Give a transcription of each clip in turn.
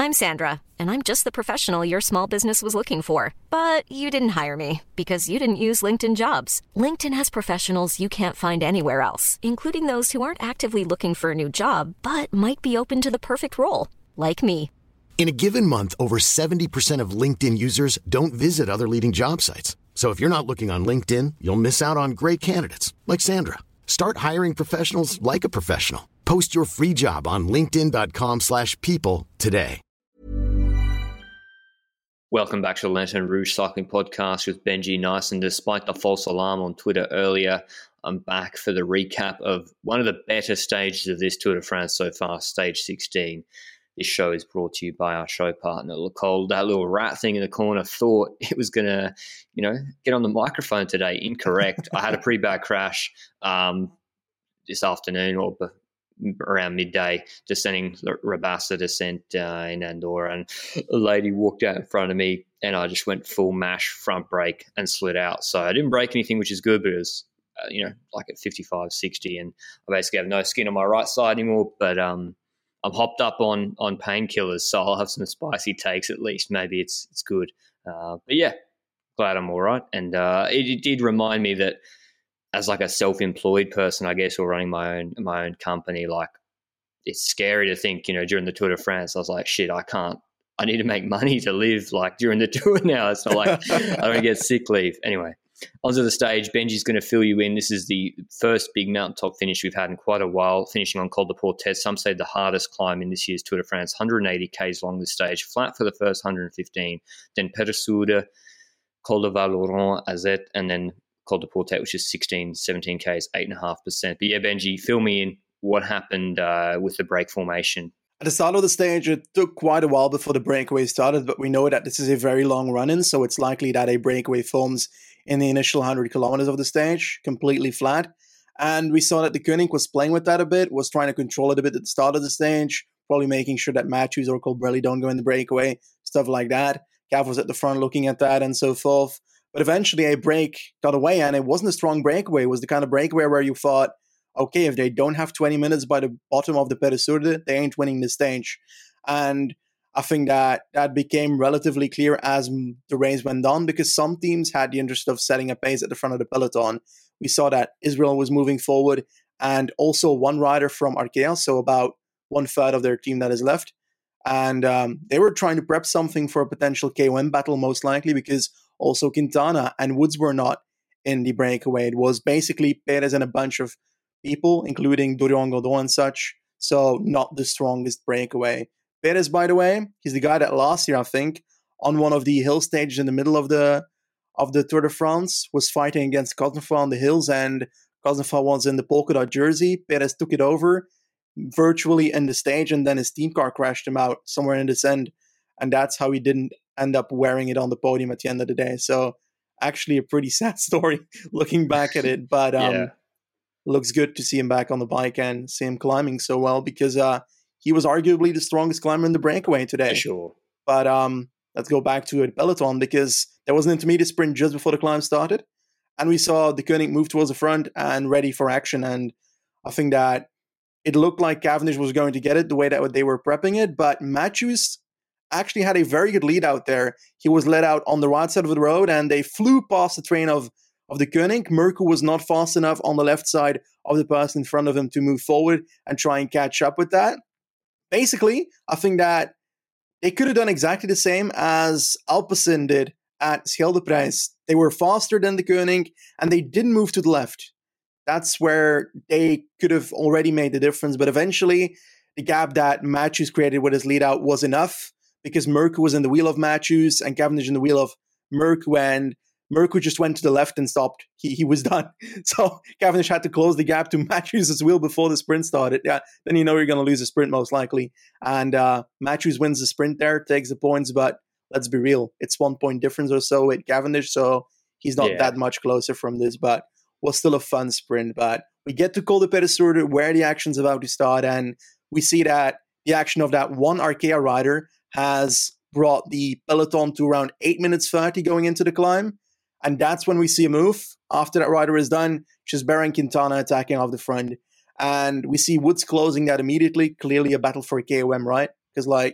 I'm Sandra, and I'm just the professional your small business was looking for. But you didn't hire me because you didn't use LinkedIn Jobs. LinkedIn has professionals you can't find anywhere else, including those who aren't actively looking for a new job, but might be open to the perfect role, like me. In a given month, over 70% of LinkedIn users don't visit other leading job sites. So if you're not looking on LinkedIn, you'll miss out on great candidates like Sandra. Start hiring professionals like a professional. Post your free job on linkedin.com/people today. Welcome back to the Lanterne Rouge Cycling Podcast with Benji Nice. And despite the false alarm on Twitter earlier, I'm back for the recap of one of the better stages of this Tour de France so far, Stage 16. This show is brought to you by our show partner, Le Col. That little rat thing in the corner thought it was going to, get on the microphone today. Incorrect. I had a pretty bad crash this afternoon or around midday, descending Rabassa descent in Andorra, and a lady walked out in front of me and I just went full mash front brake and slid out. So I didn't break anything, which is good, but it was, like at 55, 60, and I basically have no skin on my right side anymore, but I'm hopped up on painkillers, so I'll have some spicy takes at least. Maybe it's good. But yeah, glad I'm all right. And it did remind me that as like a self-employed person, I guess, or running my own company, like it's scary to think, during the Tour de France, I was like, shit, I need to make money to live like during the tour now. It's not like I don't get sick leave. Anyway, onto the stage. Benji's going to fill you in. This is the first big mountaintop finish we've had in quite a while, finishing on Col de Portet. Some say the hardest climb in this year's Tour de France, 180 Ks long this stage, flat for the first 115, then Peresura, Col de Val-Laurent, Azet, and then Col de Portet, which is 16, 17 Ks, 8.5%. But yeah, Benji, fill me in. What happened with the break formation? At the start of the stage, it took quite a while before the breakaway started, but we know that this is a very long run-in, so it's likely that a breakaway forms in the initial 100 kilometers of the stage, completely flat. And we saw that the Koenig was playing with that a bit, was trying to control it a bit at the start of the stage, probably making sure that Matthews or Colbrelli don't go in the breakaway, stuff like that. Cav was at the front looking at that and so forth. But eventually a break got away, and it wasn't a strong breakaway. It was the kind of breakaway where you thought, okay, if they don't have 20 minutes by the bottom of the Peresura, they ain't winning the stage. And I think that became relatively clear as the race went on, because some teams had the interest of setting a pace at the front of the peloton. We saw that Israel was moving forward, and also one rider from Arkea, so about 1/3 of their team that is left. And they were trying to prep something for a potential KOM battle, most likely, because also Quintana and Woods were not in the breakaway. It was basically Perez and a bunch of people, including Dorian Godon and such, so not the strongest breakaway. Perez, by the way, he's the guy that last year, I think, on one of the hill stages in the middle of the Tour de France, was fighting against Cosnefroid on the hills, and Cosnefroid was in the polka dot jersey. Perez took it over virtually in the stage, and then his team car crashed him out somewhere in this end, and that's how he didn't end up wearing it on the podium at the end of the day. So actually a pretty sad story looking back at it, but looks good to see him back on the bike and see him climbing so well, because he was arguably the strongest climber in the breakaway today. For sure. But let's go back to it, peloton, because there was an intermediate sprint just before the climb started, and we saw the Koenig move towards the front and ready for action. And I think that it looked like Cavendish was going to get it the way that they were prepping it, but Matthews actually had a very good lead out there. He was led out on the right side of the road, and they flew past the train of the Koenig. Merkel was not fast enough on the left side of the person in front of him to move forward and try and catch up with that. Basically, I think that they could have done exactly the same as Alpecin did at Scheldeprijs. They were faster than the Koenig, and they didn't move to the left. That's where they could have already made the difference, but eventually the gap that Matthews created with his lead out was enough, because Merkel was in the wheel of Matthews and Cavendish in the wheel of Merkel, and Merkel just went to the left and stopped. He was done. So Cavendish had to close the gap to Matthews' wheel before the sprint started. Yeah, then you know you're going to lose a sprint most likely. And Matthews wins the sprint there, takes the points, but let's be real, it's 1 point difference or so with Cavendish, so he's not that much closer from this, but was still a fun sprint. But we get to Col de Peresura, where the action's about to start, and we see that the action of that one Arkea rider has brought the peloton to around 8 minutes 30 going into the climb. And that's when we see a move. After that rider is done, Gisbert and Quintana attacking off the front. And we see Woods closing that immediately. Clearly a battle for KOM, right? Because,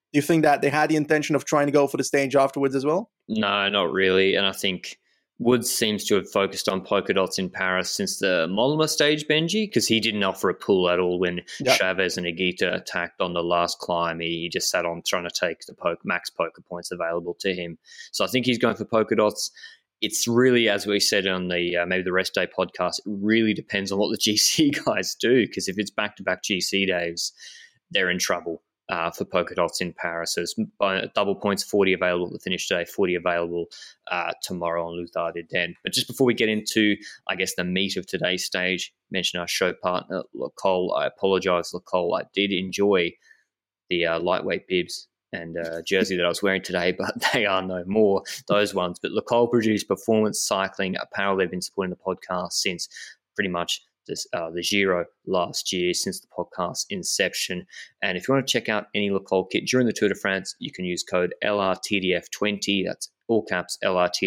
Do you think that they had the intention of trying to go for the stage afterwards as well? No, not really. And I think Woods seems to have focused on polka dots in Paris since the Mollema stage, Benji, because he didn't offer a pull at all when Chavez and Higuita attacked on the last climb. He just sat on trying to take the max poker points available to him. So I think he's going for polka dots. It's really, as we said on the maybe the rest day podcast, it really depends on what the GC guys do, because if it's back-to-back GC days, they're in trouble. For polka dots in Paris. So there's double points, 40 available to finish today, 40 available tomorrow on Lothar de Den. But just before we get into, I guess, the meat of today's stage, mention our show partner, Le Col. I apologise, Le Col. I did enjoy the lightweight bibs and jersey that I was wearing today, but they are no more, those ones. But Le Col produced performance cycling apparel. They've been supporting the podcast since pretty much the Giro last year, since the podcast inception. And if you want to check out any Le Col kit during the Tour de France, you can use code LRTDF20, that's all caps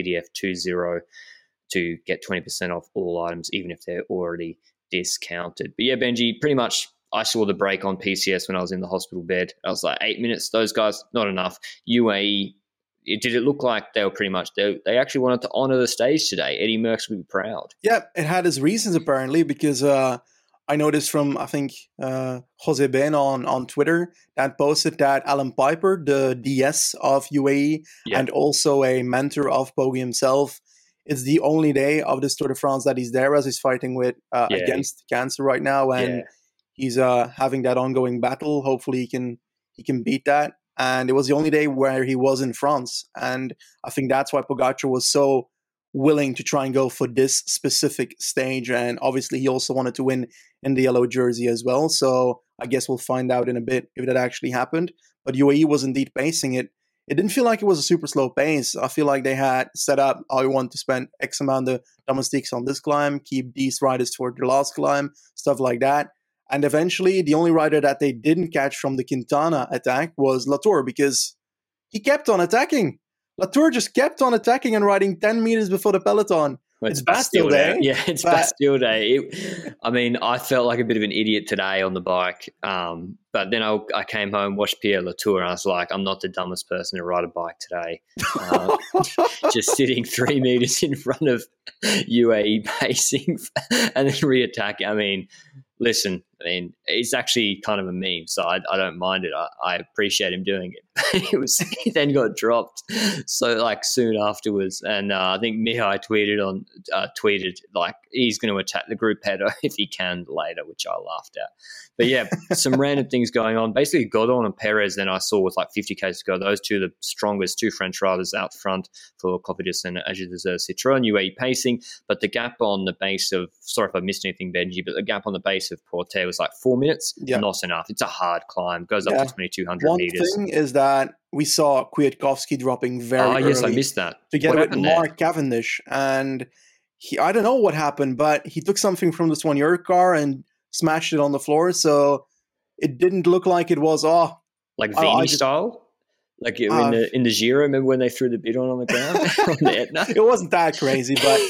LRTDF20, to get 20% off all items, even if they're already discounted. But yeah, Benji, pretty much I saw the break on PCS when I was in the hospital bed. I was like, 8 minutes, those guys, not enough. UAE, did it look like they were pretty much, they actually wanted to honour the stage today? Eddie Merckx would be proud. Yeah, it had its reasons apparently, because I noticed from, I think, Jose Ben on Twitter that posted that Alan Piper, the DS of UAE, and also a mentor of Poggi himself, it's the only day of this Tour de France that he's there, as he's fighting with against cancer right now, and he's having that ongoing battle. Hopefully he can beat that. And it was the only day where he was in France. And I think that's why Pogacar was so willing to try and go for this specific stage. And obviously he also wanted to win in the yellow jersey as well. So I guess we'll find out in a bit if that actually happened. But UAE was indeed pacing it. It didn't feel like it was a super slow pace. I feel like they had set up, I want to spend X amount of domestiques on this climb, keep these riders toward the last climb, stuff like that. And eventually, the only rider that they didn't catch from the Quintana attack was Latour, because he kept on attacking. Latour just kept on attacking and riding 10 meters before the peloton. Well, it's Bastille Day. Yeah, it's Bastille Day. I felt like a bit of an idiot today on the bike. But then I came home, watched Pierre Latour, and I was like, I'm not the dumbest person to ride a bike today. Just sitting 3 meters in front of UAE pacing and then re-attacking. Listen, it's actually kind of a meme, so I don't mind it. I appreciate him doing it. He then got dropped so soon afterwards, and I think Mihai tweeted like he's going to attack the group header if he can later, which I laughed at. But yeah, some random things going on. Basically, Godon and Perez, then I saw with 50 Ks to go, those two the strongest two French riders out front for Cofidis and Citroën, UAE pacing. But the gap on the base of, sorry if I missed anything, Benji, but the gap on the base of Portet was 4 minutes. Not enough. It's a hard climb. Goes up to 2,200 meters. One thing is that we saw Kwiatkowski dropping very early. Yes, I missed that. Together with Mark Cavendish. And I don't know what happened, but he took something from this 1 car and smashed it on the floor. So it didn't look like it was, like Vini style? Like in the Giro, remember when they threw the bidon on the ground? On the Etna? It wasn't that crazy, but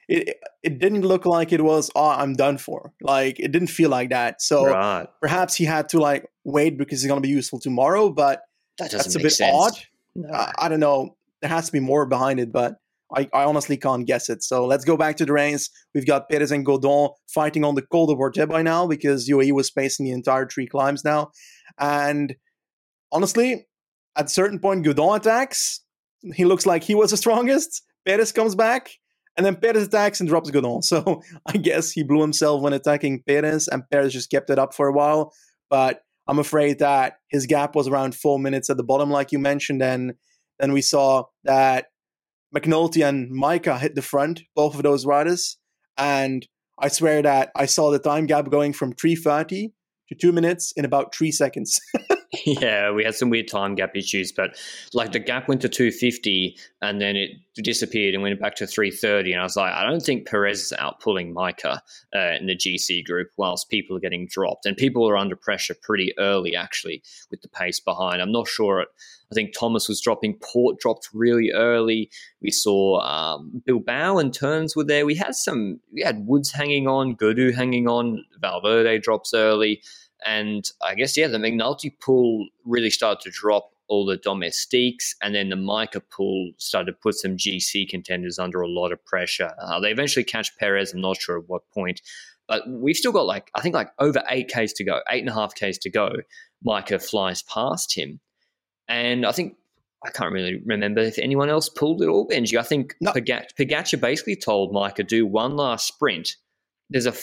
it didn't look like it was, I'm done for. It didn't feel like that. So perhaps he had to wait because it's going to be useful tomorrow, but that's a bit odd. No. I don't know. There has to be more behind it, but I honestly can't guess it. So let's go back to the race. We've got Perez and Godon fighting on the Col de Portet by now because UAE was pacing the entire 3 climbs now. And honestly, at a certain point, Godon attacks. He looks like he was the strongest. Perez comes back, and then Perez attacks and drops Godon. So I guess he blew himself when attacking Perez, and Perez just kept it up for a while. But I'm afraid that his gap was around 4 minutes at the bottom, like you mentioned. And then we saw that McNulty and Maika hit the front, both of those riders. And I swear that I saw the time gap going from 3:30 to 2 minutes in about 3 seconds. Yeah, we had some weird time gap issues, but the gap went to 2:50 and then it disappeared and went back to 3:30. And I was like, I don't think Perez is outpulling Maika in the GC group whilst people are getting dropped. And people are under pressure pretty early, actually, with the pace behind. I'm not sure. I think Thomas was dropping. Port dropped really early. We saw Bilbao and Turns were there. We had Woods hanging on, Gaudu hanging on, Valverde drops early. And I guess, the McNulty pool really started to drop all the domestiques, and then the Micah pool started to put some GC contenders under a lot of pressure. They eventually catch Perez, I'm not sure at what point, but we've still got I think over 8Ks to go, 8.5Ks to go. Micah flies past him. And I can't really remember if anyone else pulled it all, Benji. I think no. Pogacar basically told Micah, do one last sprint. There's a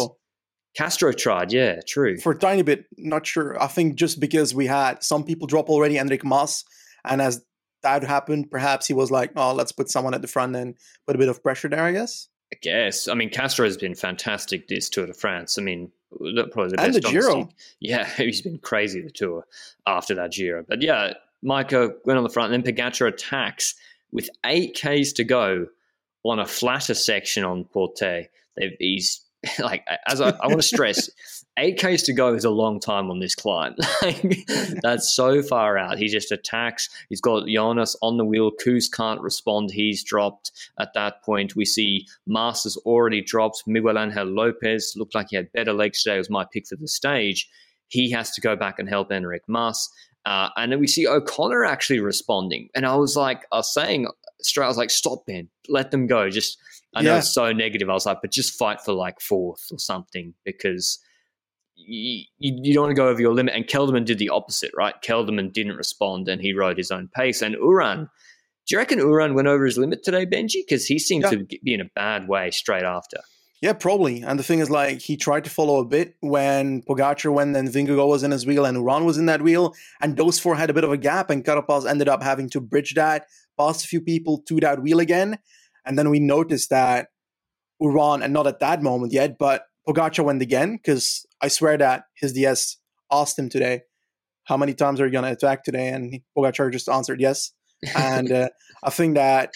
Castro tried, yeah, true. For a tiny bit, not sure. I think just because we had some people drop already, Enric Mas, and as that happened, perhaps he was like, oh, let's put someone at the front and put a bit of pressure there, I guess. I guess. I mean, Castro has been fantastic this Tour de France. I mean, probably the best. And the Giro. Yeah, he's been crazy, the Tour, after that Giro. But yeah, Micah went on the front, and then Pogacar attacks with 8Ks to go on a flatter section on Portet. He's like, as I want to stress, 8Ks to go is a long time on this climb. That's so far out. He just attacks. He's got Jonas on the wheel. Kuss can't respond. He's dropped. At that point, we see Masters already dropped. Miguel Angel Lopez looked like he had better legs today. It was my pick for the stage. He has to go back and help Enric Mas. And then we see O'Connor actually responding. And I was saying straight, I was like, stop, Ben. Let them go. I know it's so negative. I was like, but just fight for fourth or something, because you don't want to go over your limit. And Kelderman did the opposite, right? Kelderman didn't respond and he rode his own pace. And Uran, do you reckon Uran went over his limit today, Benji? Because he seemed to be in a bad way straight after. Yeah, probably. And the thing is, he tried to follow a bit when Pogacar went and Vingegaard was in his wheel and Uran was in that wheel. And those four had a bit of a gap, and Carapaz ended up having to bridge that, past a few people to that wheel again. And then we noticed that Uran, and not at that moment yet, but Pogacar went again, because I swear that his DS asked him today, how many times are you going to attack today? And Pogacar just answered yes. And I think that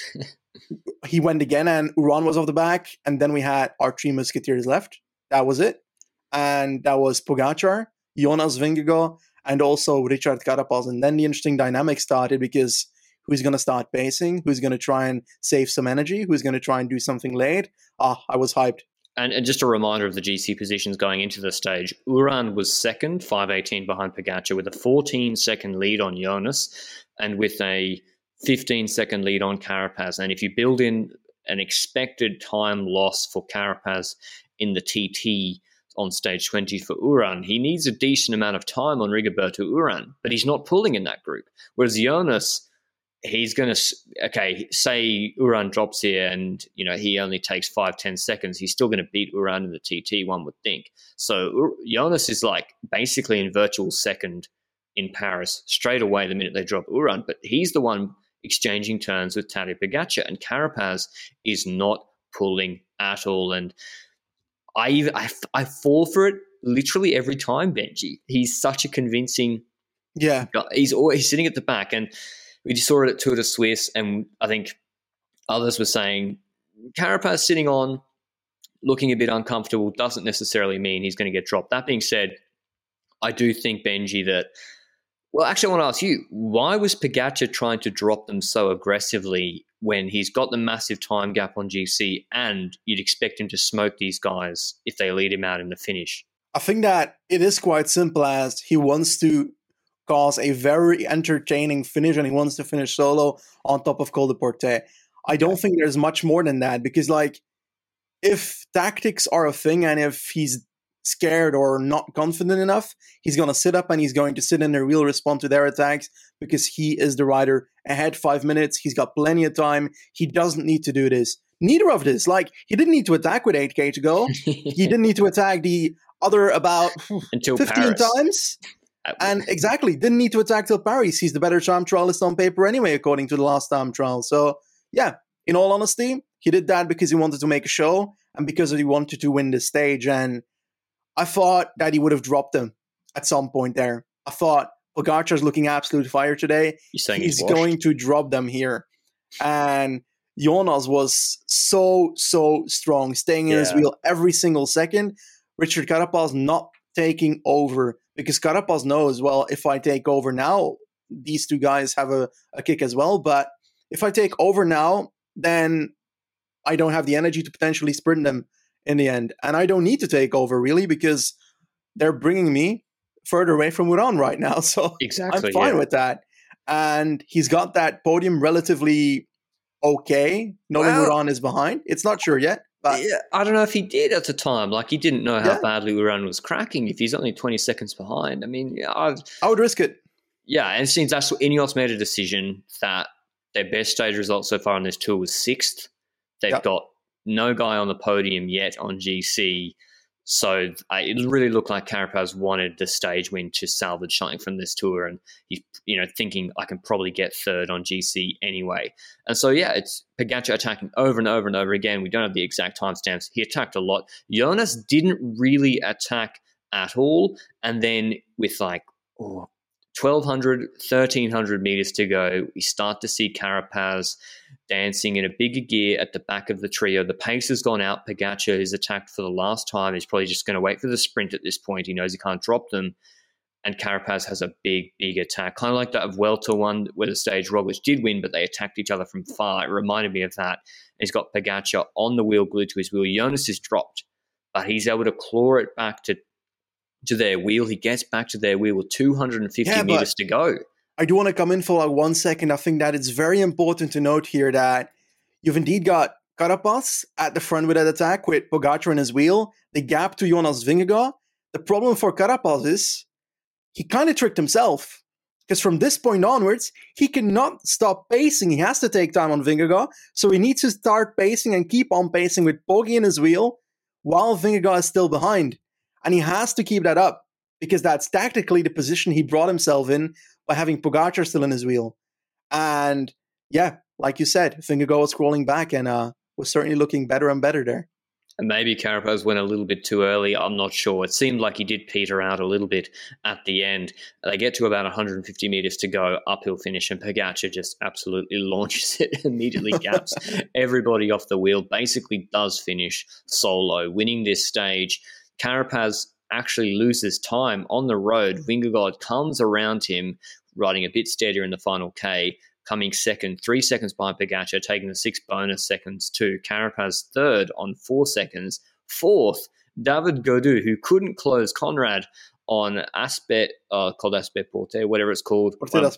he went again and Uran was off the back. And then we had our three musketeers left. That was it. And that was Pogacar, Jonas Vingegaard, and also Richard Carapaz. And then the interesting dynamic started, because who's going to start pacing? Who's going to try and save some energy? Who's going to try and do something late? I was hyped. And just a reminder of the GC positions going into the stage. Uran was second, 5:18 behind Pogacar, with a 14-second lead on Jonas and with a 15-second lead on Carapaz. And if you build in an expected time loss for Carapaz in the TT on stage 20 for Uran, he needs a decent amount of time on Rigoberto Uran, but he's not pulling in that group. Whereas Jonas, he's going to, say Uran drops here and, he only takes 5-10 seconds. He's still going to beat Uran in the TT, one would think. So Jonas is basically in virtual second in Paris straight away the minute they drop Uran, but he's the one exchanging turns with Tadej Pogacar, and Carapaz is not pulling at all. And I fall for it literally every time, Benji. He's such a convincing guy. He's always sitting at the back, and we just saw it at Tour de Suisse, and I think others were saying Carapaz sitting on, looking a bit uncomfortable, doesn't necessarily mean he's going to get dropped. That being said, I do think, Benji, that, well, actually, I want to ask you, why was Pogacar trying to drop them so aggressively when he's got the massive time gap on GC and you'd expect him to smoke these guys if they lead him out in the finish? I think that it is quite simple, as he wants to cause a very entertaining finish, and he wants to finish solo on top of Col de Portet. I don't think there's much more than that, because if tactics are a thing, and if he's scared or not confident enough, he's going to sit up and he's going to sit in their wheel, respond to their attacks, because he is the rider ahead 5 minutes. He's got plenty of time. He doesn't need to do this. Neither of this. He didn't need to attack with 8K to go. He didn't need to attack the other about until 15 Paris. Times. And exactly, didn't need to attack till Paris. He's the better time trialist on paper anyway, according to the last time trial. So, yeah, in all honesty, he did that because he wanted to make a show and because he wanted to win the stage. And I thought that he would have dropped them at some point there. I thought Pogacar's looking absolute fire today. He's going to drop them here. And Jonas was so strong, staying in his wheel every single second. Richard Carapaz not taking over, because Carapaz knows, well, if I take over now, these two guys have a kick as well. But if I take over now, then I don't have the energy to potentially sprint them in the end. And I don't need to take over, really, because they're bringing me further away from Uran right now. So exactly, I'm fine with that. and he's got that podium relatively okay, knowing Uran is behind. It's not sure yet. But yeah, I don't know if he did at the time. Like, he didn't know how badly Uran was cracking if he's only 20 seconds behind. I mean, I would risk it. Yeah, and since that's what Ineos made a decision that their best stage result so far on this tour was 6th. They've got no guy on the podium yet on GC. So it really looked like Carapaz wanted the stage win to salvage something from this tour, and he's thinking I can probably get 3rd on GC anyway. And so it's Pogačar attacking over and over and over again. We don't have the exact timestamps. He attacked a lot. Jonas didn't really attack at all, and then with 1,200, 1,300 meters to go, we start to see Carapaz dancing in a bigger gear at the back of the trio. The pace has gone out. Pogačar is attacked for the last time. He's probably just going to wait for the sprint at this point. He knows he can't drop them. And Carapaz has a big, big attack. Kind of like that of Vuelta one where the stage Roglic did win, but they attacked each other from far. It reminded me of that. He's got Pogačar on the wheel, glued to his wheel. Jonas is dropped, but he's able to claw it back to their wheel. He gets back to their wheel with 250 meters to go. I do want to come in for 1 second. I think that it's very important to note here that you've indeed got Carapaz at the front with that attack with Pogačar in his wheel. The gap to Jonas Vingegaard. The problem for Carapaz is he kind of tricked himself, because from this point onwards, he cannot stop pacing. He has to take time on Vingegaard. So he needs to start pacing and keep on pacing with Poggi in his wheel while Vingegaard is still behind. And he has to keep that up, because that's tactically the position he brought himself in by having Pogačar still in his wheel. And like you said, Vingegaard was scrolling back and was certainly looking better and better there. And maybe Carapaz went a little bit too early. I'm not sure. It seemed like he did peter out a little bit at the end. They get to about 150 meters to go, uphill finish, and Pogačar just absolutely launches it, immediately gaps everybody off the wheel, basically does finish solo, winning this stage. Carapaz actually loses time on the road. Vingegaard comes around him, riding a bit steadier in the final K, coming second, 3 seconds behind Pogačar, taking the 6 bonus seconds to Carapaz third on 4 seconds. Fourth, David Gaudu, who couldn't close Conrad on Aspet, called Aspet Porte, whatever it's called,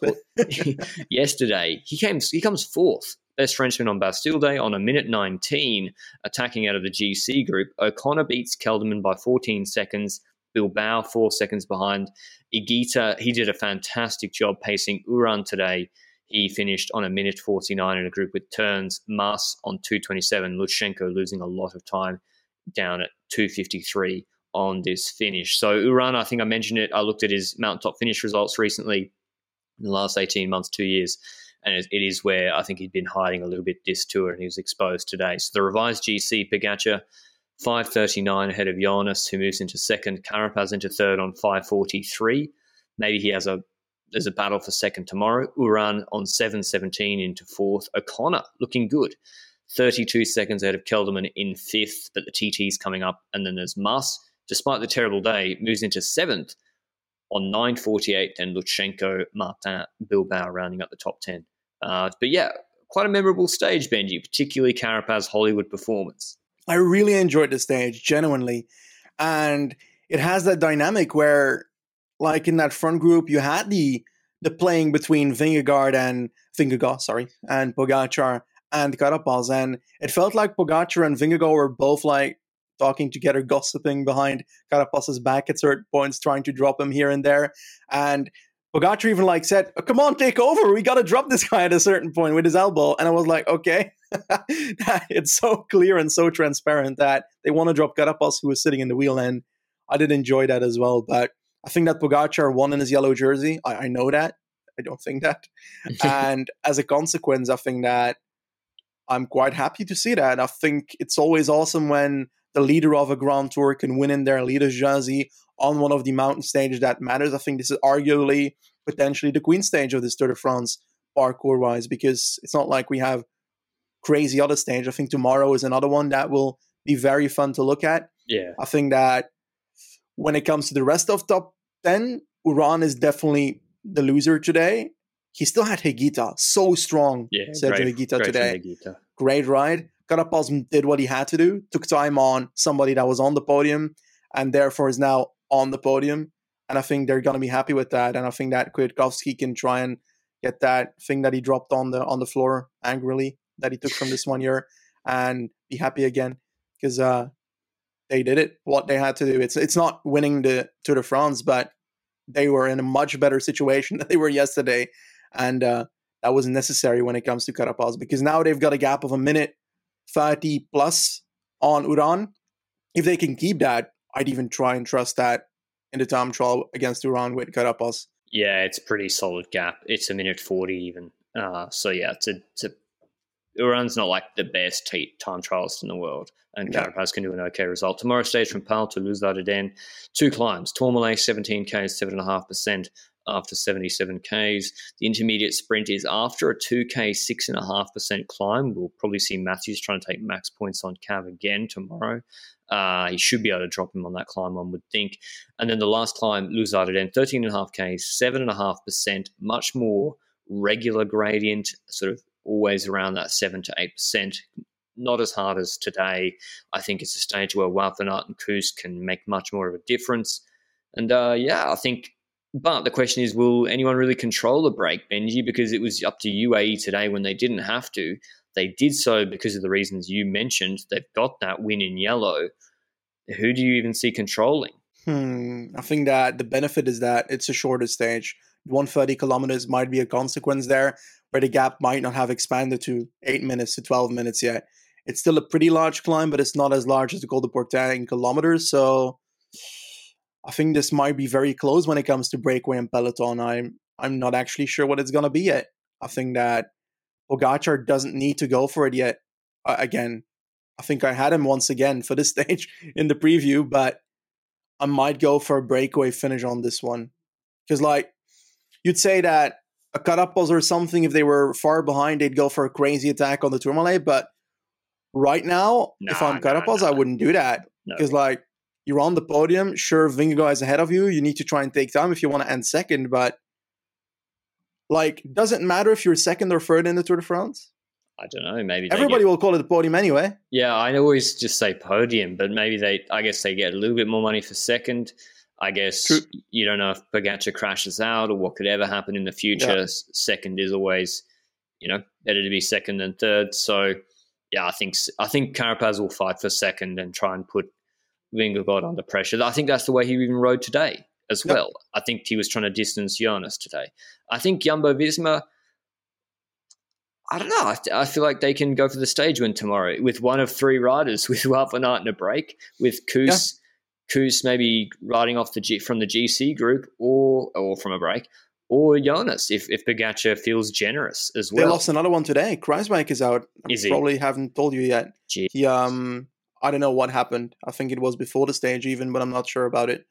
yesterday. He comes fourth. Best Frenchman on Bastille Day on 1:19, attacking out of the GC group. O'Connor beats Kelderman by 14 seconds. Bilbao 4 seconds behind. Higuita, he did a fantastic job pacing Uran today. He finished on 1:49 in a group with turns. Mas on 2:27. Lutsenko losing a lot of time down at 2:53 on this finish. So Uran, I think I mentioned it. I looked at his mountaintop finish results recently in the last 18 months, 2 years. And it is where I think he'd been hiding a little bit this tour, and he was exposed today. So the revised GC, Pogačar, 5:39 ahead of Jonas, who moves into second. Carapaz into third on 5:43. Maybe there's a battle for second tomorrow. Uran on 7:17 into fourth. O'Connor looking good. 32 seconds ahead of Kelderman in fifth, but the TT's coming up. And then there's Mas, despite the terrible day, moves into seventh on 9:48, then Lutsenko, Martin, Bilbao rounding up the top 10. But quite a memorable stage, Benji, particularly Carapaz's Hollywood performance. I really enjoyed the stage, genuinely. And it has that dynamic where, like in that front group, you had the playing between Vingegaard and Pogačar and Carapaz. And it felt like Pogačar and Vingegaard were both like talking together, gossiping behind Carapaz's back at certain points, trying to drop him here and there. And Pogačar even said, oh, come on, take over. We got to drop this guy at a certain point with his elbow. And I was like, okay. It's so clear and so transparent that they want to drop Carapaz, who was sitting in the wheel. And I did enjoy that as well. But I think that Pogačar won in his yellow jersey. I know that. I don't think that. And as a consequence, I think that I'm quite happy to see that. I think it's always awesome when the leader of a Grand Tour can win in their leader's jersey on one of the mountain stages that matters. I think this is arguably potentially the Queen stage of this Tour de France parkour-wise, because it's not like we have crazy other stage. I think tomorrow is another one that will be very fun to look at. Yeah. I think that when it comes to the rest of top 10, Uran is definitely the loser today. He still had Higuita, so strong. Yeah, Sergio Higuita today. Great ride. Carapaz did what he had to do, took time on somebody that was on the podium, and therefore is now on the podium. And I think they're going to be happy with that. And I think that Kwiatkowski can try and get that thing that he dropped on the floor angrily that he took from this 1 year, and be happy again, because they did it, what they had to do. It's not winning the Tour de France, but they were in a much better situation than they were yesterday, and that was necessary when it comes to Carapaz, because now they've got a gap of a minute 30 plus on Uran. If they can keep that, I'd even try and trust that in the time trial against Uran with Carapaz. Yeah, it's a pretty solid gap. It's a minute 40 even. So yeah, Uran's not like the best time trialist in the world, and Carapaz can do an okay result. Tomorrow's stage from Pal to Les Ardennes, 2 climbs. Tourmalet 17Ks, 7.5% after 77Ks. The intermediate sprint is after a 2K, 6.5% climb. We'll probably see Matthews trying to take max points on Cav again tomorrow. He should be able to drop him on that climb, one would think. And then the last climb, Les Ardennes, 13.5Ks, 7.5%, much more regular gradient, sort of always around that 7 to 8%. Not as hard as today. I think it's a stage where Wout van Aert and Koos can make much more of a difference. And I think, but the question is, will anyone really control the break, Benji? Because it was up to UAE today when they didn't have to. They did so because of the reasons you mentioned. They've got that win in yellow. Who do you even see controlling? I think that the benefit is that it's a shorter stage. 130 kilometers might be a consequence there, where the gap might not have expanded to 8 minutes to 12 minutes yet. It's still a pretty large climb, but it's not as large as the Col de Portet in kilometers. So I think this might be very close when it comes to breakaway and peloton. I'm not actually sure what it's going to be yet. I think that Pogacar doesn't need to go for it yet. Again, I think I had him once again for this stage in the preview, but I might go for a breakaway finish on this one. Because, like, you'd say that a Carapaz or something, if they were far behind, they'd go for a crazy attack on the Tourmalet. But right now, if I'm Carapaz, I wouldn't do that. Because, like, you're on the podium. Sure, Vingegaard is ahead of you. You need to try and take time if you want to end second. But, like, does it matter if you're second or third in the Tour de France? I don't know. Maybe everybody will call it a podium anyway. Yeah, I always just say podium, but maybe I guess they get a little bit more money for second. I guess True. You don't know if Pogacar crashes out or what could ever happen in the future. Yeah. Second is always, better to be second than third. So, yeah, I think Carapaz will fight for second and try and put Vingegaard under pressure. I think that's the way he even rode today as well. I think he was trying to distance Jonas today. I think Jumbo-Visma, I don't know. I feel like they can go for the stage win tomorrow with one of 3 riders, with Wout van Aert in a break, with Koos maybe riding off from the GC group or from a break, or Jonas if Pogacar feels generous as well. They lost another one today. Kruijswijk is out. Probably haven't told you yet. Jeez. He I don't know what happened. I think it was before the stage even, but I'm not sure about it.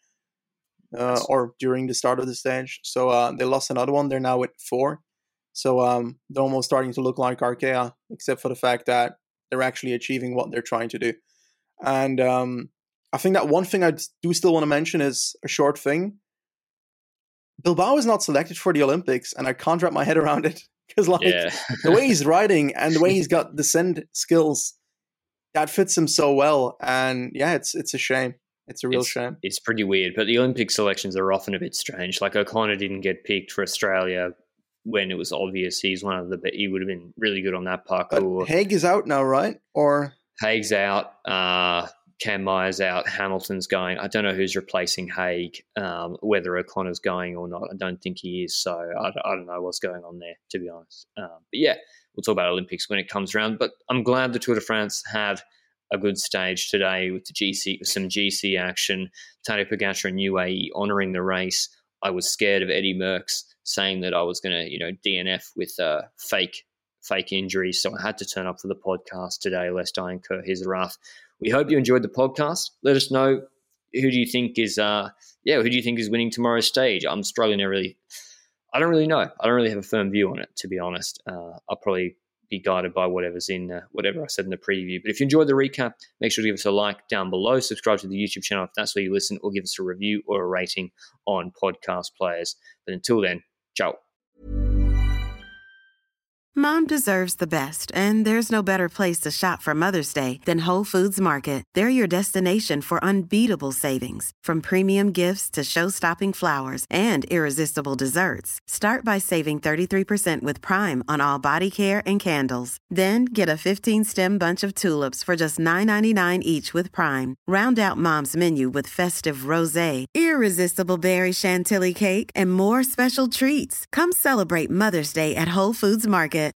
Or during the start of the stage. So they lost another one. They're now at 4. So they're almost starting to look like Arkea, except for the fact that they're actually achieving what they're trying to do. And I think that one thing I do still want to mention is a short thing. Bilbao is not selected for the Olympics, and I can't wrap my head around it. Because the way he's riding and the way he's got descent skills, that fits him so well. And yeah, it's a shame. It's a real shame. It's pretty weird, but the Olympic selections are often a bit strange. Like O'Connor didn't get picked for Australia when it was obvious he would have been really good on that parkour. But Haig is out now, right? Or Haig's out. Cam Myers out. Hamilton's going. I don't know who's replacing Haig, whether O'Connor's going or not. I don't think he is. So I don't know what's going on there, to be honest. But yeah, we'll talk about Olympics when it comes around. But I'm glad the Tour de France had a good stage today with some GC action. Tadej Pogacar and UAE honouring the race. I was scared of Eddie Merckx saying that I was going to, DNF with fake injury. So I had to turn up for the podcast today, lest I incur his wrath. We hope you enjoyed the podcast. Let us know who do you think is winning tomorrow's stage. I'm struggling to I don't really know. I don't really have a firm view on it, to be honest. I'll probably be guided by whatever's in whatever I said in the preview. But if you enjoyed the recap, make sure to give us a like down below, subscribe to the YouTube channel if that's where you listen, or give us a review or a rating on podcast players. But until then, ciao. Mom deserves the best, and there's no better place to shop for Mother's Day than Whole Foods Market. They're your destination for unbeatable savings, from premium gifts to show-stopping flowers and irresistible desserts. Start by saving 33% with Prime on all body care and candles. Then get a 15-stem bunch of tulips for just $9.99 each with Prime. Round out Mom's menu with festive rosé, irresistible berry chantilly cake, and more special treats. Come celebrate Mother's Day at Whole Foods Market.